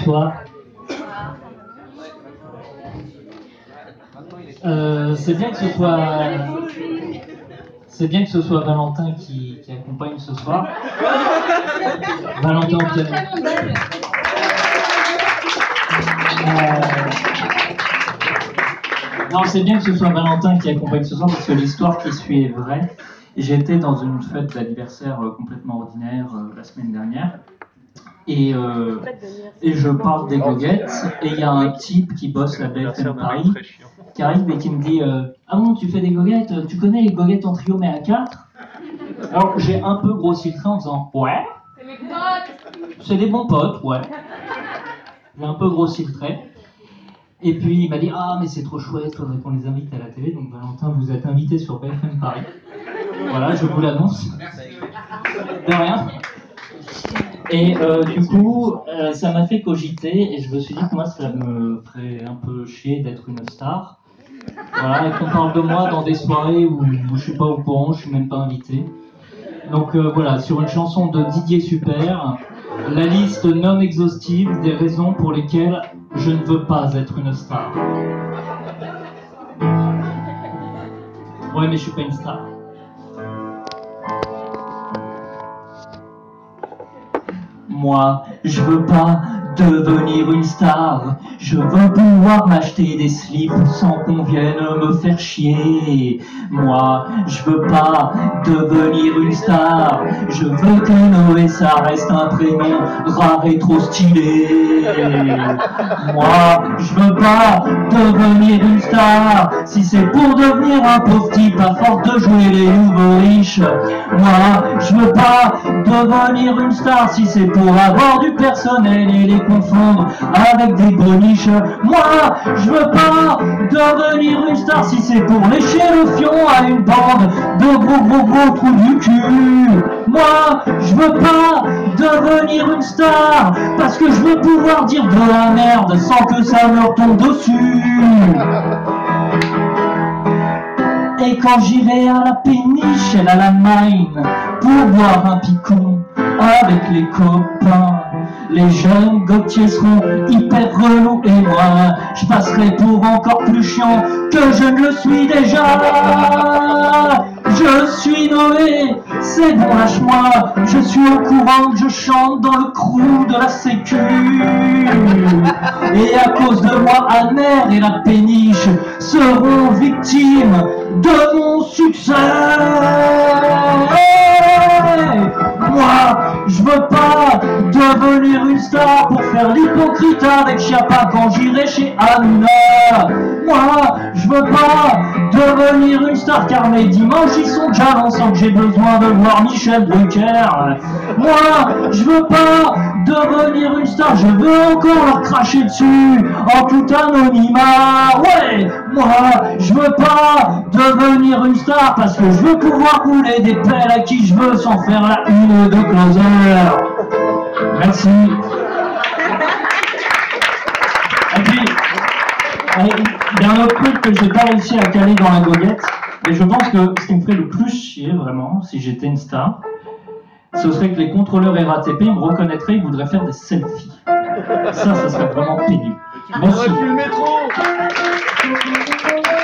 Bonsoir. C'est bien que ce soit Valentin qui accompagne ce soir. Valentin au piano. Non, c'est bien que ce soit Valentin qui accompagne ce soir parce que l'histoire qui suit est vraie. J'étais dans une fête d'anniversaire complètement ordinaire la semaine dernière. Et je parle des goguettes, et il y a un type qui bosse à BFM Paris, qui arrive et qui me dit ah bon, tu fais des goguettes, tu connais les goguettes en trio mais à 4 ? Alors j'ai un peu grossi le trait en disant ouais. C'est mes potes. C'est des bons potes, ouais. J'ai un peu grossi le trait. Et puis il m'a dit ah mais c'est trop chouette, faudrait qu'on les invite à la télé, donc Valentin, vous êtes invité sur BFM Paris. Voilà, je vous l'annonce. De rien. Et du coup, ça m'a fait cogiter et je me suis dit que moi, ça me ferait un peu chier d'être une star. Voilà, et qu'on parle de moi dans des soirées où je suis pas au courant, je suis même pas invité. Donc voilà, sur une chanson de Didier Super, la liste non exhaustive des raisons pour lesquelles je ne veux pas être une star. Ouais, mais je suis pas une star. Moi, je veux pas devenir une star. Je veux pouvoir m'acheter des slips sans qu'on vienne me faire chier. Moi, je veux pas devenir une star. Je veux que Noé, ça reste un prénom rare et trop stylé. Moi, je veux pas devenir une star. Si c'est pour devenir un pauvre type à force de jouer les nouveaux riches. Moi, je veux pas devenir une star. Si c'est pour avoir du personnel et les confondre avec des boniches. Moi, je veux pas devenir une star si c'est pour lécher le fion à une bande de gros trous du cul. Moi, je veux pas devenir une star parce que je veux pouvoir dire de la merde sans que ça me retombe dessus. Et quand j'irai à la péniche, elle à la mine, pour boire un picon avec les copains, les jeunes gautiers seront hyper relous et moi, je passerai pour encore plus chiant que je ne le suis déjà. Je suis Noé, c'est bon, lâche-moi, je suis au courant que je chante dans le crew de la sécu. Et à cause de moi, Amer et la péniche seront victimes de mon succès. Moi, je veux pas devenir une star pour faire l'hypocrite avec Chiappa quand j'irai chez Hanouna. Moi, je veux pas devenir une star car mes dimanches ils sont déjà longs sans que j'ai besoin de voir Michel Drucker. Moi, je veux pas devenir une star, je veux encore leur cracher dessus en tout anonymat. Ouais, moi, je veux pas devenir une star parce que je veux pouvoir rouler des pelles à qui je veux sans faire la une de Closer. Merci. Et puis, il y a un autre truc que j'ai pas réussi à caler dans la goguette, et je pense que ce qui me ferait le plus chier, vraiment, si j'étais une star, ce serait que les contrôleurs RATP me reconnaîtraient et voudraient faire des selfies. Ça serait vraiment pénible. Merci.